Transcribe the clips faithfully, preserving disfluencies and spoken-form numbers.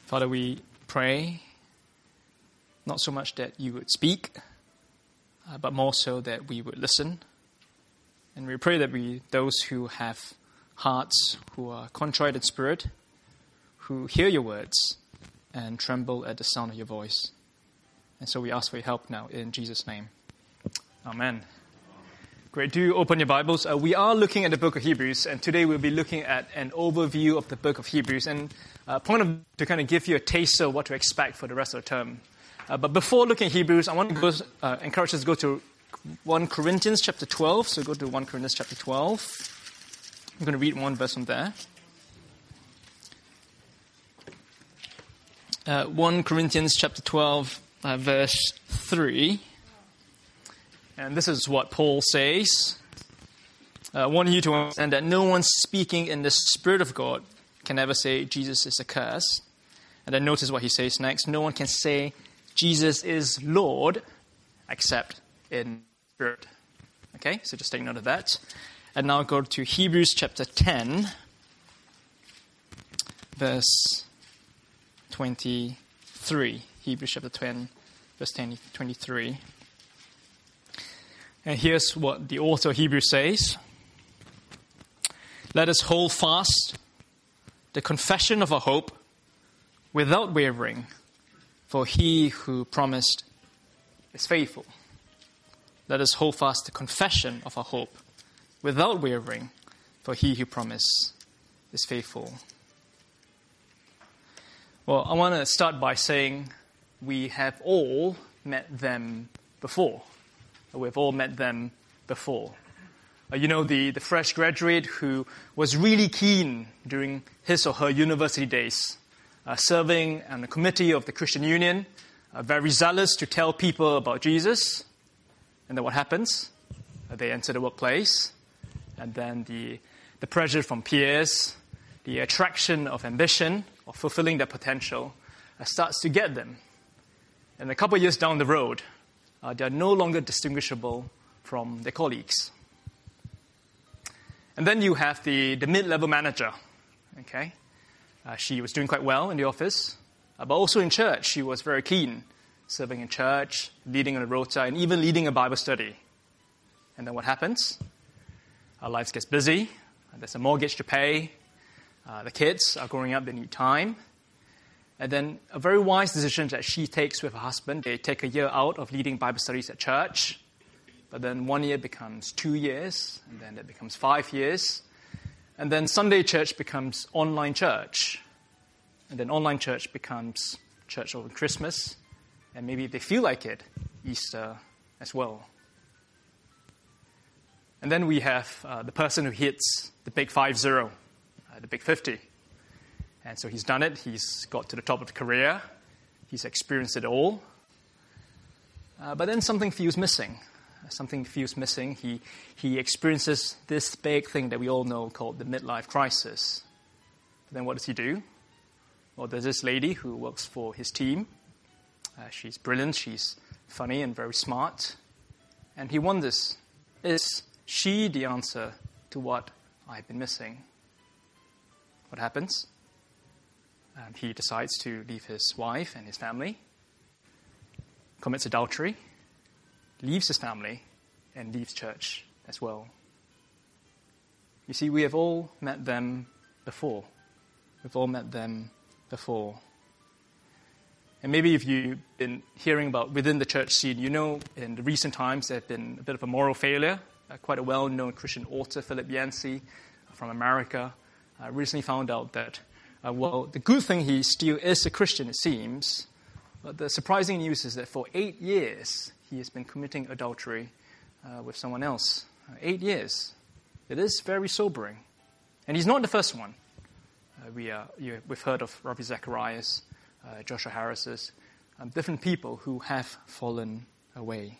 Father, we pray not so much that you would speak, uh, but more so that we would listen. And we pray that we, those who have hearts, who are contrite in spirit, who hear your words and tremble at the sound of your voice. And so we ask for your help now in Jesus' name. Amen. Great. Do open your Bibles. Uh, we are looking at the book of Hebrews, and today we'll be looking at an overview of the book of Hebrews, and a point of to kind of give you a taste of what to expect for the rest of the term. Uh, but before looking at Hebrews, I want to go, uh, encourage us to go to First Corinthians chapter twelve. So go to First Corinthians chapter twelve. I'm going to read one verse from there. Uh, First Corinthians chapter twelve, uh, verse three. And this is what Paul says. Uh, I want you to understand that no one speaking in the Spirit of God can ever say Jesus is accursed. And then notice what he says next. No one can say Jesus is Lord except in Spirit. Okay, so just take note of that. And now go to Hebrews chapter ten, verse twenty-three. Hebrews chapter ten, verse twenty-three. And here's what the author of Hebrews says. Let us hold fast the confession of our hope without wavering, for he who promised is faithful. Let us hold fast the confession of our hope without wavering, for he who promised is faithful. Well, I want to start by saying we have all met them before. We've all met them before. Uh, you know, the, the fresh graduate who was really keen during his or her university days, uh, serving on the committee of the Christian Union, uh, very zealous to tell people about Jesus. And then what happens? Uh, they enter the workplace, and then the, the pressure from peers, the attraction of ambition, of fulfilling their potential, uh, starts to get them. And a couple of years down the road, Uh, they are no longer distinguishable from their colleagues. And then you have the, the mid-level manager. Okay, uh, she was doing quite well in the office, uh, but also in church. She was very keen, serving in church, leading on a rota, and even leading a Bible study. And then what happens? Our lives gets busy. There's a mortgage to pay. Uh, the kids are growing up. They need time. And then a very wise decision that she takes with her husband. They take a year out of leading Bible studies at church. But then one year becomes two years. And then it becomes five years. And then Sunday church becomes online church. And then online church becomes church over Christmas. And maybe if they feel like it, Easter as well. And then we have uh, the person who hits the big five zero, uh, the big fifty. And so he's done it. He's got to the top of the career. He's experienced it all. Uh, but then something feels missing. Something feels missing. He he experiences this big thing that we all know called the midlife crisis. But then what does he do? Well, there's this lady who works for his team. Uh, she's brilliant. She's funny and very smart. And he wonders, is she the answer to what I've been missing? What happens? Um, he decides to leave his wife and his family, commits adultery, leaves his family, and leaves church as well. You see, we have all met them before. We've all met them before. And maybe if you've been hearing about within the church scene, you know in the recent times there have been a bit of a moral failure. Uh, quite a well-known Christian author, Philip Yancey, from America, uh, recently found out that Uh, well, the good thing he still is a Christian, it seems. But the surprising news is that for eight years, he has been committing adultery uh, with someone else. Uh, eight years. It is very sobering. And he's not the first one. Uh, we are, you, we've heard of Ravi Zacharias, uh, Joshua Harris's, um, different people who have fallen away.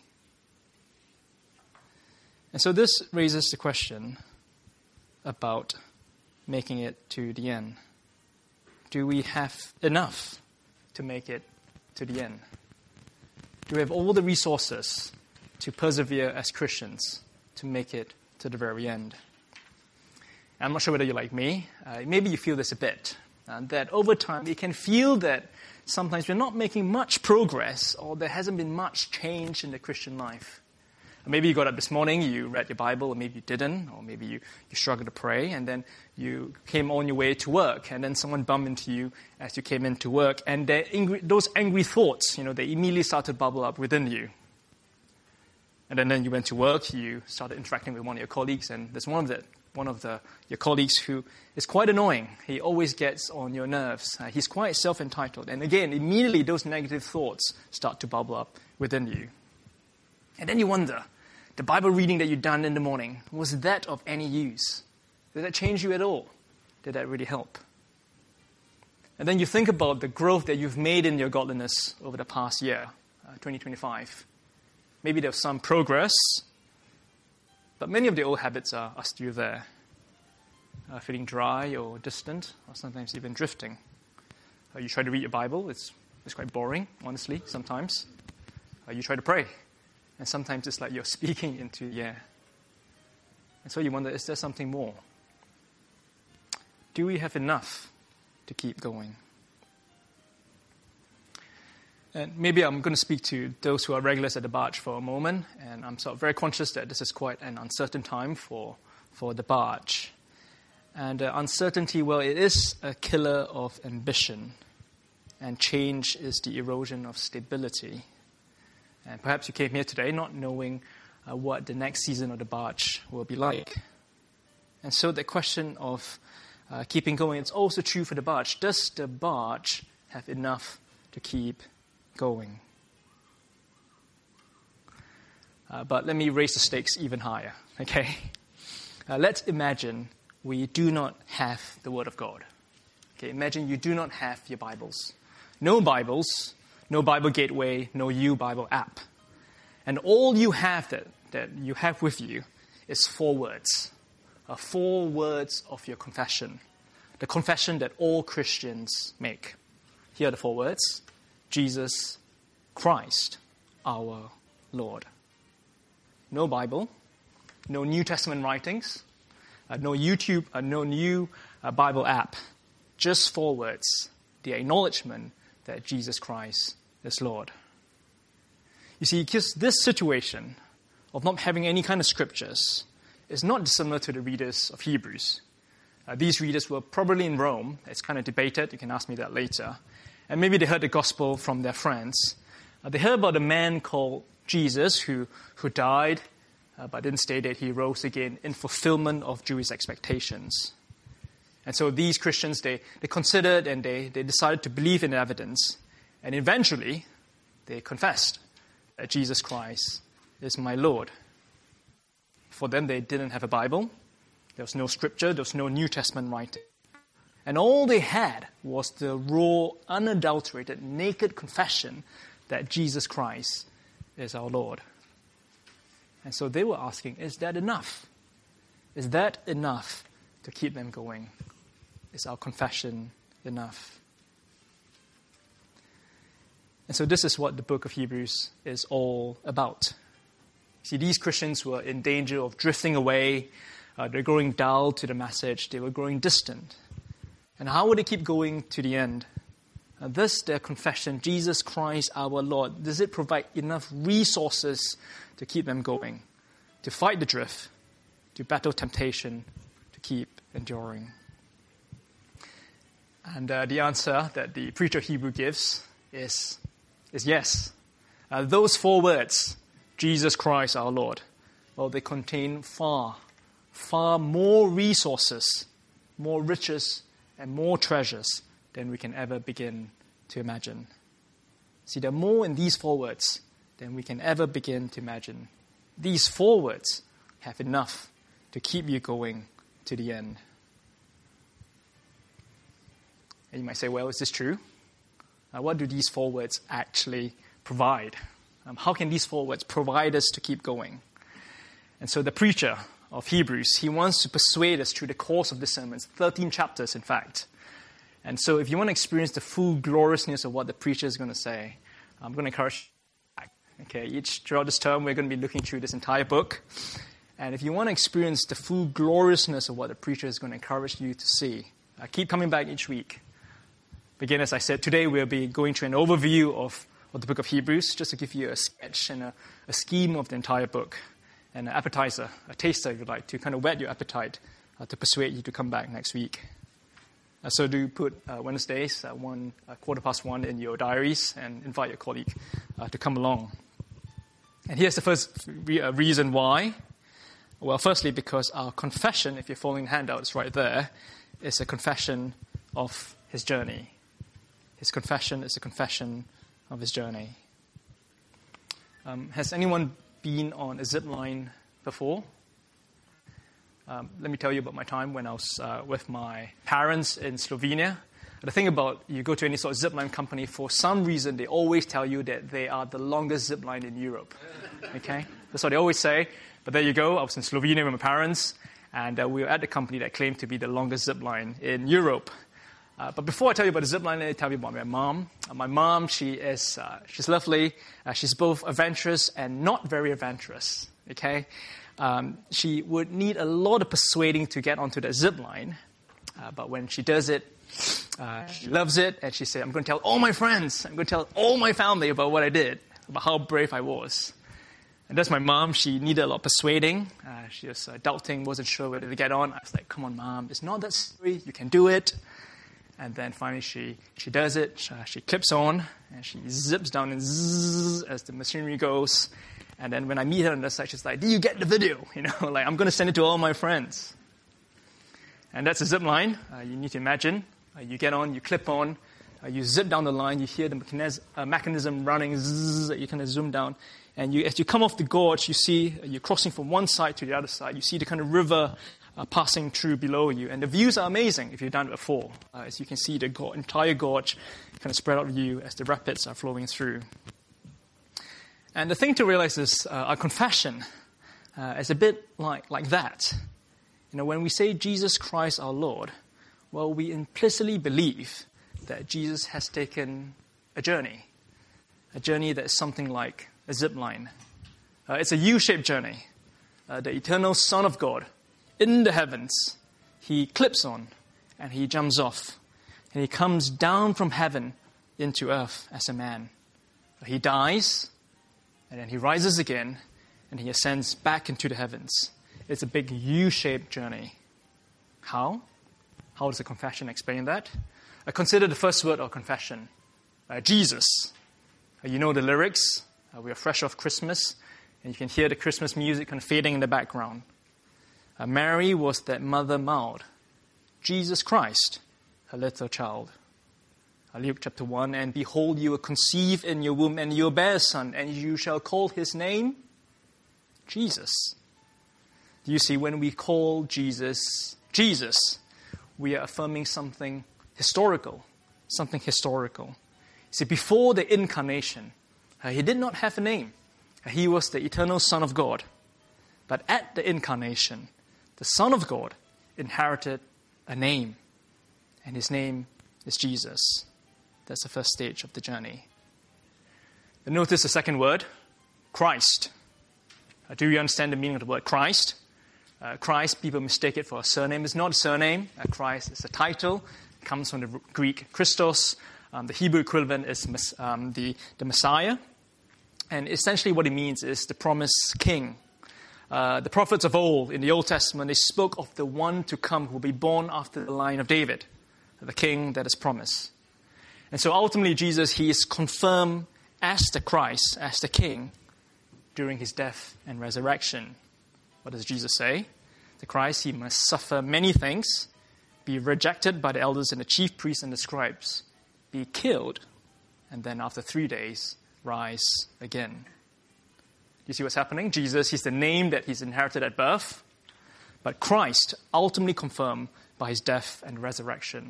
And so this raises the question about making it to the end. Do we have enough to make it to the end? Do we have all the resources to persevere as Christians to make it to the very end? I'm not sure whether you're like me. Uh, maybe you feel this a bit. And that over time, we can feel that sometimes we're not making much progress, or there hasn't been much change in the Christian life. Maybe you got up this morning, you read your Bible, or maybe you didn't, or maybe you, you struggled to pray, and then you came on your way to work, and then someone bumped into you as you came into work, and angry, those angry thoughts, you know, they immediately started to bubble up within you. And then, then you went to work, you started interacting with one of your colleagues, and there's one of the, one of the, your colleagues who is quite annoying. He always gets on your nerves. Uh, he's quite self-entitled. And again, immediately those negative thoughts start to bubble up within you. And then you wonder, the Bible reading that you'd done in the morning, was that of any use? Did that change you at all? Did that really help? And then you think about the growth that you've made in your godliness over the past year, uh, twenty twenty-five. Maybe there's some progress, but many of the old habits are, are still there, uh, feeling dry or distant, or sometimes even drifting. Uh, you try to read your Bible, it's, it's quite boring, honestly, sometimes. Uh, you try to pray. And sometimes it's like you're speaking into the air. And so you wonder, is there something more? Do we have enough to keep going? And maybe I'm going to speak to those who are regulars at the Barge for a moment. And I'm sort of very conscious that this is quite an uncertain time for, for the Barge. And uh, uncertainty, well, it is a killer of ambition. And change is the erosion of stability. And perhaps you came here today not knowing uh, what the next season of the Barge will be like. And so the question of uh, keeping going, it's also true for the Barge. Does the Barge have enough to keep going? Uh, but let me raise the stakes even higher, okay? Uh, let's imagine we do not have the Word of God. Okay, imagine you do not have your Bibles. No Bibles. No Bible Gateway, no U Bible app. And all you have that, that you have with you is four words. Uh, four words of your confession. The confession that all Christians make. Here are the four words. Jesus Christ, our Lord. No Bible, no New Testament writings, uh, no YouTube, uh, no new uh, Bible app. Just four words. The acknowledgement that Jesus Christ is Lord. You see, because this situation of not having any kind of scriptures is not dissimilar to the readers of Hebrews. Uh, these readers were probably in Rome. It's kind of debated. You can ask me that later. And maybe they heard the gospel from their friends. Uh, they heard about a man called Jesus who, who died, uh, but didn't stay dead. He rose again in fulfillment of Jewish expectations. And so these Christians, they, they considered and they, they decided to believe in evidence. And eventually, they confessed that Jesus Christ is my Lord. For them, they didn't have a Bible. There was no scripture. There was no New Testament writing. And all they had was the raw, unadulterated, naked confession that Jesus Christ is our Lord. And so they were asking, is that enough? Is that enough to keep them going? Is our confession enough? And so this is what the book of Hebrews is all about. See, these Christians were in danger of drifting away. Uh, they're growing dull to the message. They were growing distant. And how would they keep going to the end? Uh, this, their confession, Jesus Christ our Lord, does it provide enough resources to keep them going, to fight the drift, to battle temptation, to keep enduring? And uh, the answer that the preacher of Hebrew gives is, is yes. Uh, those four words, Jesus Christ our Lord, well, they contain far, far more resources, more riches, and more treasures than we can ever begin to imagine. See, there are more in these four words than we can ever begin to imagine. These four words have enough to keep you going to the end. And you might say, well, is this true? Uh, what do these four words actually provide? Um, how can these four words provide us to keep going? And so the preacher of Hebrews, he wants to persuade us through the course of this sermon, thirteen chapters, in fact. And so if you want to experience the full gloriousness of what the preacher is going to say, I'm going to encourage you. Okay, each throughout this term, we're going to be looking through this entire book. And if you want to experience the full gloriousness of what the preacher is going to encourage you to see, uh, keep coming back each week. Again, as I said, today we'll be going through an overview of, of the book of Hebrews, just to give you a sketch and a, a scheme of the entire book, and an appetizer, a taster, if you like, to kind of whet your appetite, uh, to persuade you to come back next week. Uh, so do put uh, Wednesdays at one, uh, quarter past one in your diaries and invite your colleague uh, to come along. And here's the first re- uh, reason why. Well, firstly, because our confession, if you're following the handouts right there, is a confession of his journey. His confession is a confession of his journey. Um, has anyone been on a zip line before? Um, let me tell you about my time when I was uh, with my parents in Slovenia. The thing about you go to any sort of zip line company, for some reason they always tell you that they are the longest zip line in Europe. Okay, that's what they always say. But there you go. I was in Slovenia with my parents, and uh, we were at the company that claimed to be the longest zip line in Europe. Uh, but before I tell you about the zip line, let me tell you about my mom. Uh, my mom, she is uh, she's lovely. Uh, she's both adventurous and not very adventurous. Okay. Um, she would need a lot of persuading to get onto the zip line, uh, but when she does it, uh, she loves it, and she said, I'm going to tell all my friends, I'm going to tell all my family about what I did, about how brave I was. And that's my mom. She needed a lot of persuading. Uh, she was uh, doubting, wasn't sure whether to get on. I was like, come on, Mom, it's not that scary, you can do it. And then finally she, she does it, she, she clips on, and she zips down and zzz as the machinery goes. And then when I meet her on the side, she's like, do you get the video? You know, like, I'm going to send it to all my friends. And that's a zip line. Uh, you need to imagine. Uh, you get on, you clip on, uh, you zip down the line, you hear the mechanism, uh, mechanism running, zzz, you kind of zoom down. And you, as you come off the gorge, you see, uh, you're crossing from one side to the other side. You see the kind of river uh, passing through below you. And the views are amazing if you've done it before. Uh, as you can see, the go- entire gorge kind of spread out view as the rapids are flowing through. And the thing to realize is uh, our confession uh, is a bit like, like that. You know, when we say Jesus Christ our Lord, well, we implicitly believe that Jesus has taken a journey, a journey that is something like a zip line. Uh, it's a U-shaped journey. Uh, the eternal Son of God in the heavens, he clips on and he jumps off. And he comes down from heaven into earth as a man. He dies, and then he rises again, and he ascends back into the heavens. It's a big U-shaped journey. How? How does the confession explain that? Uh, consider the first word of confession, uh, Jesus. Uh, you know the lyrics. Uh, we are fresh off Christmas, and you can hear the Christmas music kind of fading in the background. Uh, Mary was that mother mild. Jesus Christ, her little child. Luke chapter one, and behold, you will conceive in your womb, and you will bear a son, and you shall call his name Jesus. Do you see, when we call Jesus Jesus, we are affirming something historical, something historical. See, before the incarnation, uh, he did not have a name. Uh, he was the eternal Son of God. But at the incarnation, the Son of God inherited a name, and his name is Jesus. That's the first stage of the journey. And notice the second word, Christ. Uh, do you understand the meaning of the word Christ? Uh, Christ, people mistake it for a surname. It's not a surname. Uh, Christ is a title. It comes from the Greek Christos. Um, the Hebrew equivalent is um, the, the Messiah. And essentially what it means is the promised king. Uh, the prophets of old in the Old Testament, they spoke of the one to come who will be born after the line of David, the king that is promised. And so ultimately, Jesus, he is confirmed as the Christ, as the King, during his death and resurrection. What does Jesus say? The Christ, he must suffer many things, be rejected by the elders and the chief priests and the scribes, be killed, and then after three days, rise again. You see what's happening? Jesus, he's the name that he's inherited at birth, but Christ, ultimately confirmed by his death and resurrection.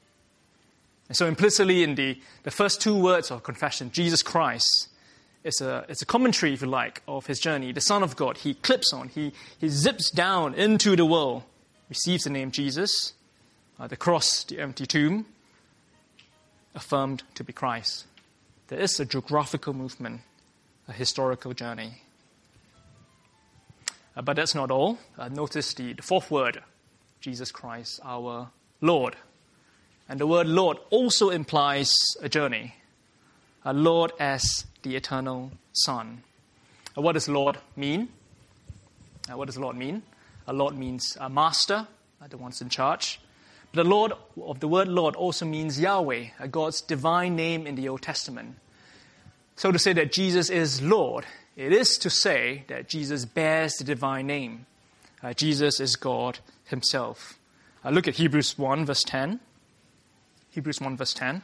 And so implicitly in the, the first two words of confession, Jesus Christ, it's a, it's a commentary, if you like, of his journey. The Son of God, he clips on, he, he zips down into the world, receives the name Jesus, uh, the cross, the empty tomb, affirmed to be Christ. There is a geographical movement, a historical journey. Uh, but that's not all. Uh, notice the, the fourth word, Jesus Christ, our Lord. And the word Lord also implies a journey. A Lord as the eternal Son. Uh, what does Lord mean? Uh, what does Lord mean? A Lord means a master, uh, the one's in charge. But the Lord of the word Lord also means Yahweh, uh, God's divine name in the Old Testament. So to say that Jesus is Lord, it is to say that Jesus bears the divine name. Uh, Jesus is God himself. Uh, look at Hebrews one, verse ten. Hebrews one, verse ten.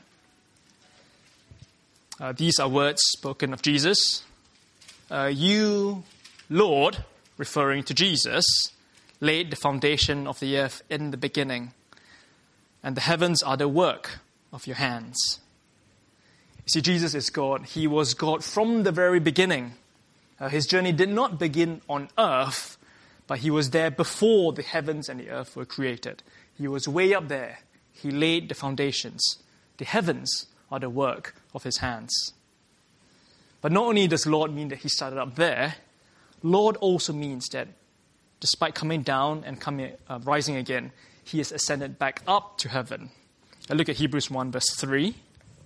Uh, these are words spoken of Jesus. Uh, you, Lord, referring to Jesus, laid the foundation of the earth in the beginning, and the heavens are the work of your hands. You see, Jesus is God. He was God from the very beginning. Uh, his journey did not begin on earth, but he was there before the heavens and the earth were created. He was way up there. He laid the foundations. The heavens are the work of his hands. But not only does Lord mean that he started up there, Lord also means that despite coming down and coming, uh, rising again, he has ascended back up to heaven. I look at Hebrews one, verse three.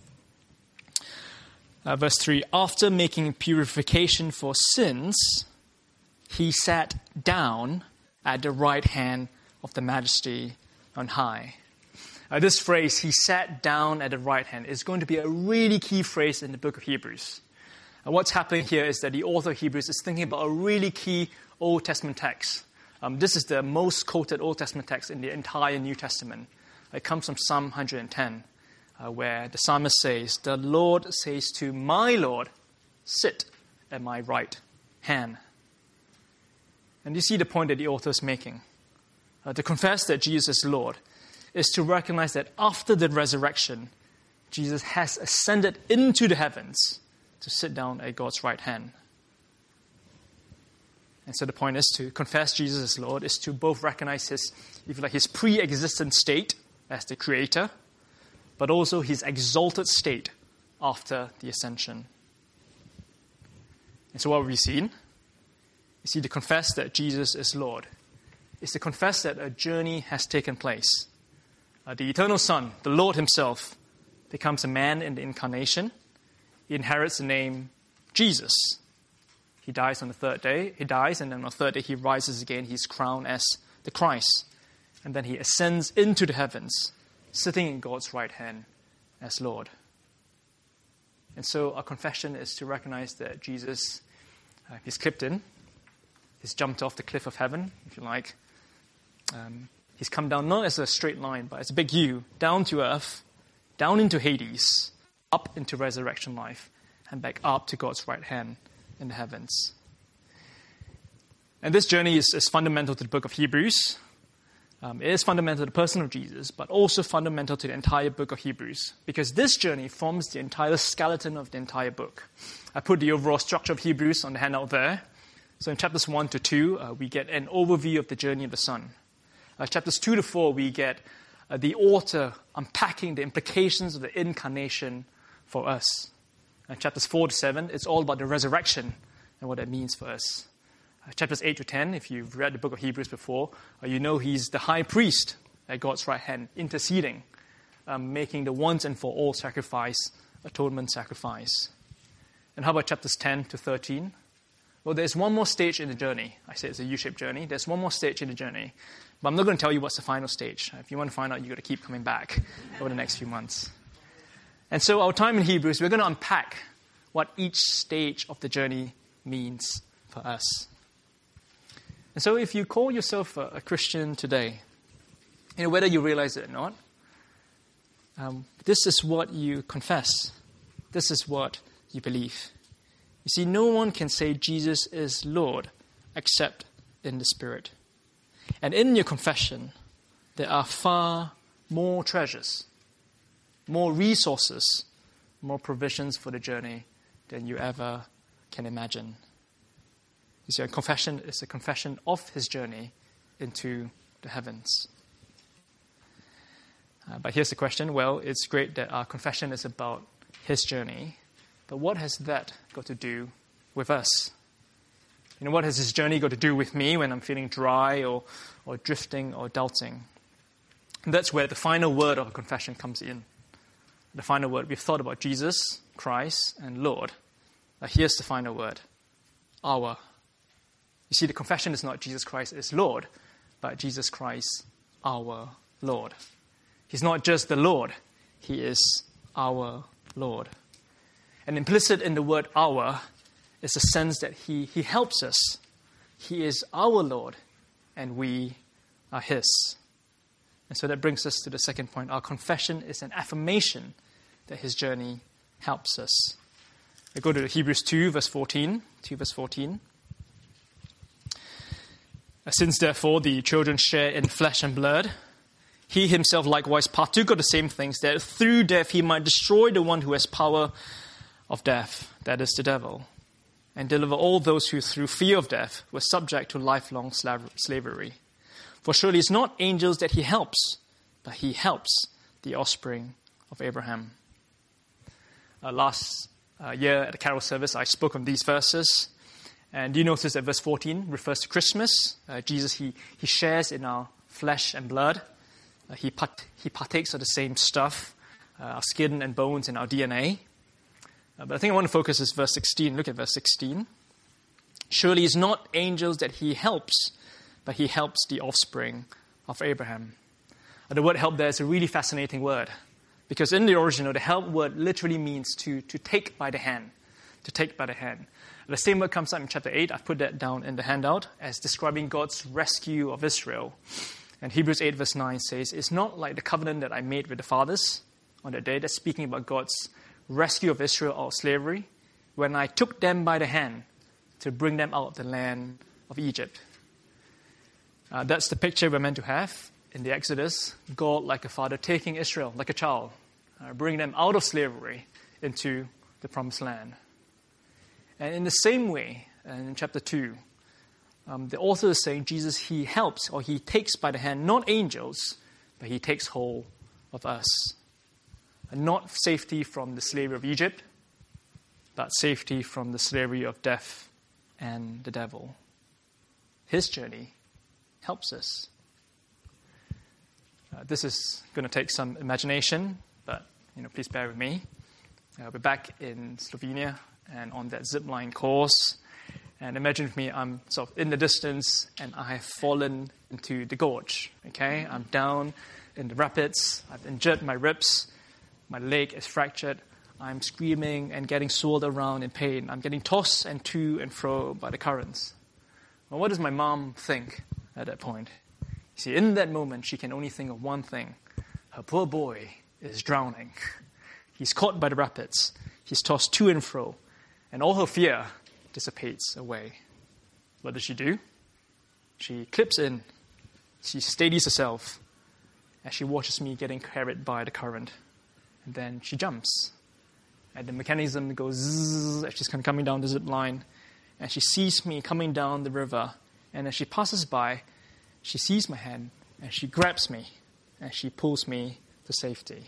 Uh, verse three, after making purification for sins, he sat down at the right hand of the Majesty on high. Uh, this phrase, he sat down at the right hand, is going to be a really key phrase in the book of Hebrews. Uh, what's happening here is that the author of Hebrews is thinking about a really key Old Testament text. Um, this is the most quoted Old Testament text in the entire New Testament. It comes from Psalm one hundred ten, uh, where the psalmist says, the Lord says to my Lord, sit at my right hand. And you see the point that the author is making. Uh, to confess that Jesus is Lord is to recognize that after the resurrection, Jesus has ascended into the heavens to sit down at God's right hand. And so the point is to confess Jesus as Lord is to both recognize his, if you like, his pre-existent state as the creator, but also his exalted state after the ascension. And so what have we seen? You see, to confess that Jesus is Lord is to confess that a journey has taken place. Uh, the eternal Son, the Lord himself, becomes a man in the incarnation. He inherits the name Jesus. He dies on the third day. He dies, and then on the third day he rises again. He's crowned as the Christ. And then he ascends into the heavens, sitting in God's right hand as Lord. And so our confession is to recognize that Jesus, uh, he's clipped in. He's jumped off the cliff of heaven, if you like. Um, he's come down not as a straight line, but as a big U, down to earth, down into Hades, up into resurrection life, and back up to God's right hand in the heavens. And this journey is, is fundamental to the book of Hebrews. Um, it is fundamental to the person of Jesus, but also fundamental to the entire book of Hebrews, because this journey forms the entire skeleton of the entire book. I put the overall structure of Hebrews on the handout there. So in chapters one to two, uh, we get an overview of the journey of the Son. Uh, chapters two to four, we get uh, the author unpacking the implications of the incarnation for us. And chapters four to seven, it's all about the resurrection and what that means for us. Uh, chapters eight to ten, if you've read the book of Hebrews before, uh, you know he's the high priest at God's right hand, interceding, um, making the once and for all sacrifice, atonement sacrifice. And how about chapters ten to thirteen? Well, there's one more stage in the journey. I say it's a U-shaped journey. There's one more stage in the journey. But I'm not going to tell you what's the final stage. If you want to find out, you've got to keep coming back over the next few months. And so our time in Hebrews, we're going to unpack what each stage of the journey means for us. And so if you call yourself a, a Christian today, you know, whether you realize it or not, um, this is what you confess. This is what you believe. You see, no one can say Jesus is Lord except in the Spirit. And in your confession, there are far more treasures, more resources, more provisions for the journey than you ever can imagine. You see, a confession is a confession of his journey into the heavens. Uh, but here's the question. Well, it's great that our confession is about his journey. But what has that got to do with us? You know, what has his journey got to do with me when I'm feeling dry or, or drifting or doubting? And that's where the final word of a confession comes in. The final word. We've thought about Jesus, Christ, and Lord. Now here's the final word. Our. You see, the confession is not Jesus Christ is Lord, but Jesus Christ, our Lord. He's not just the Lord. He is our Lord. And implicit in the word our is a sense that he, he helps us. He is our Lord, and we are his. And so that brings us to the second point. Our confession is an affirmation that his journey helps us. We go to Hebrews two, verse fourteen. two, verse fourteen. Since, therefore, the children share in flesh and blood, he himself likewise partook of the same things, that through death he might destroy the one who has power of death, that is, the devil, and deliver all those who through fear of death were subject to lifelong slavery. For surely it's not angels that he helps, but he helps the offspring of Abraham. Uh, last uh, year at the carol service, I spoke on these verses. And do you notice that verse fourteen refers to Christmas? Uh, Jesus, he, he shares in our flesh and blood. Uh, he, part, he partakes of the same stuff, uh, our skin and bones and our D N A. Uh, but I think I want to focus is verse sixteen. Look at verse sixteen. Surely it's not angels that he helps, but he helps the offspring of Abraham. Uh, the word help there is a really fascinating word. Because in the original, the help word literally means to, to take by the hand. To take by the hand. The same word comes up in chapter eight. I've put that down in the handout as describing God's rescue of Israel. And Hebrews eight verse nine says, it's not like the covenant that I made with the fathers on that day. That's speaking about God's rescue of Israel out of slavery when I took them by the hand to bring them out of the land of Egypt. Uh, that's the picture we're meant to have in the Exodus. God like a father taking Israel like a child, uh, bringing them out of slavery into the promised land. And in the same way, in chapter two, um, the author is saying Jesus, he helps or he takes by the hand, not angels, but he takes hold of us. And not safety from the slavery of Egypt, but safety from the slavery of death and the devil. His journey helps us. Uh, this is going to take some imagination, but you know, please bear with me. Uh, we're back in Slovenia and on that zip line course. And imagine with me, I'm sort of in the distance and I have fallen into the gorge. Okay, I'm down in the rapids. I've injured my ribs. My leg is fractured. I'm screaming and getting swirled around in pain. I'm getting tossed and to and fro by the currents. Well, what does my mom think at that point? You see, in that moment, she can only think of one thing. Her poor boy is drowning. He's caught by the rapids. He's tossed to and fro. And all her fear dissipates away. What does she do? She clips in. She steadies herself as she watches me getting carried by the current. And then she jumps. And the mechanism goes zzz as she's coming down the zip line. And she sees me coming down the river. And as she passes by, she sees my hand and she grabs me and she pulls me to safety.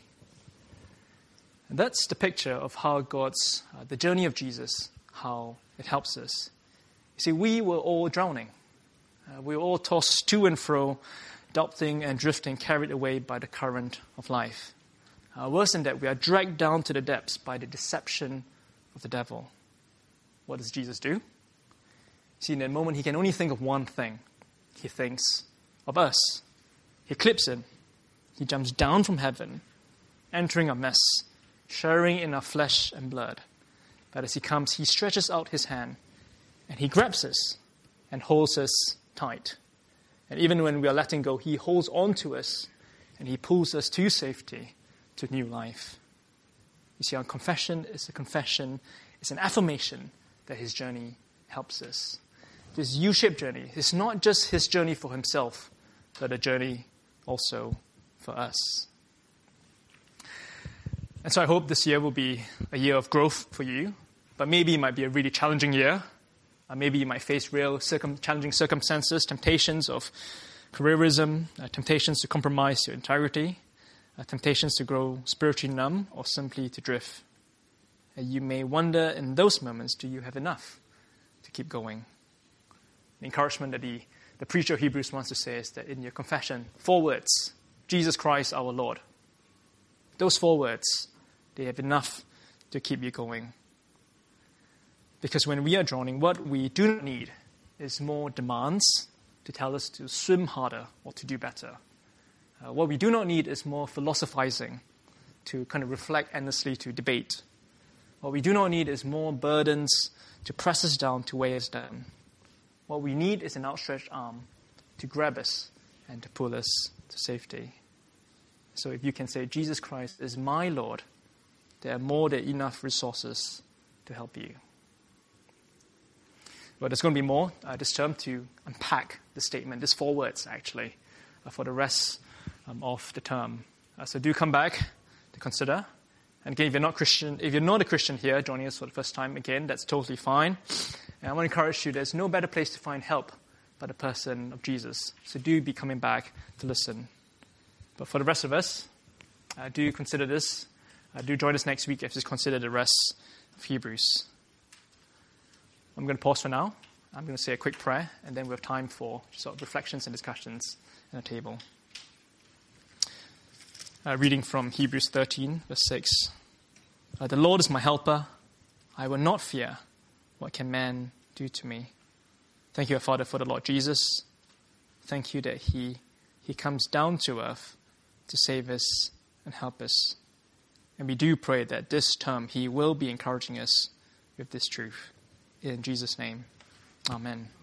And that's the picture of how God's, uh, the journey of Jesus, how it helps us. You see, we were all drowning. Uh, we were all tossed to and fro, doubting and drifting, carried away by the current of life. Uh, worse than that, we are dragged down to the depths by the deception of the devil. What does Jesus do? See, in that moment, he can only think of one thing. He thinks of us. He clips in. He jumps down from heaven, entering our mess, sharing in our flesh and blood. But as he comes, he stretches out his hand, and he grabs us and holds us tight. And even when we are letting go, he holds on to us, and he pulls us to safety, to new life. You see, our confession is a confession, it's an affirmation that his journey helps us. This U-shaped journey is not just his journey for himself, but a journey also for us. And so I hope this year will be a year of growth for you, but maybe it might be a really challenging year. Uh, maybe you might face real circum- challenging circumstances, temptations of careerism, uh, temptations to compromise your integrity, uh, temptations to grow spiritually numb or simply to drift. Uh, you may wonder in those moments, do you have enough to keep going? The encouragement that the, the preacher of Hebrews wants to say is that in your confession, four words, Jesus Christ our Lord. Those four words, they have enough to keep you going. Because when we are drowning, what we do not need is more demands to tell us to swim harder or to do better. Uh, what we do not need is more philosophizing to kind of reflect endlessly, to debate. What we do not need is more burdens to press us down, to weigh us down. What we need is an outstretched arm to grab us and to pull us to safety. So if you can say, Jesus Christ is my Lord, there are more than enough resources to help you. But there's going to be more uh, this term to unpack the statement, these four words actually, uh, for the rest um, of the term. Uh, so do come back to consider. And again, if you're not Christian, if you're not a Christian here, joining us for the first time, again, that's totally fine. And I want to encourage you, there's no better place to find help but the person of Jesus. So do be coming back to listen. But for the rest of us, uh, do consider this. Uh, do join us next week if you consider the rest of Hebrews. I'm going to pause for now. I'm going to say a quick prayer, and then we have time for sort of reflections and discussions at the table. Uh, reading from Hebrews thirteen, verse six. Uh, the Lord is my helper. I will not fear. What can man do to me? Thank you, our Father, for the Lord Jesus. Thank you that he, he comes down to earth to save us and help us. And we do pray that this term he will be encouraging us with this truth. In Jesus' name, amen.